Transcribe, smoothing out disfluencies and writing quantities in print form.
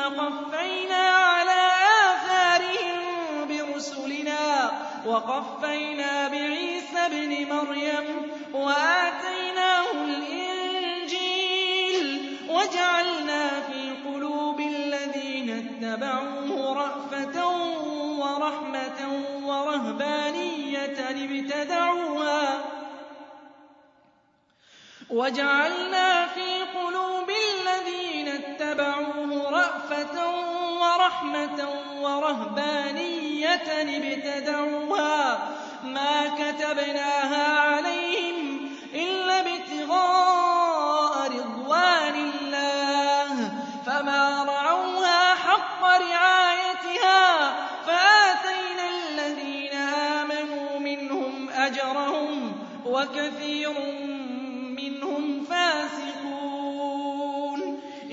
قَفَّيْنَا عَلَىٰ آثَارِهِم بِرُسُلِنَا وَقَفَّيْنَا بِعِيسَى ابْنِ مَرْيَمَ وَآتَيْنَاهُ الْإِنجِيلَ وَجَعَلْنَا فِي قُلُوبِ الَّذِينَ اتَّبَعُوهُ رَأْفَةً وَرَحْمَةً وَرَهْبَانِيَّةً ابْتَدَعُوهَا مَا كَتَبْنَاهَا عَلَيْهِمْ إِلَّا ابْتِغَاءَ رِضْوَانِ اللَّهِ فَمَا رَعَوْهَا حَقَّ رِعَايَتِهَا فَآتَيْنَا الَّذِينَ آمَنُوا مِنْهُمْ أَجْرَهُمْ وَكَثِيرٌ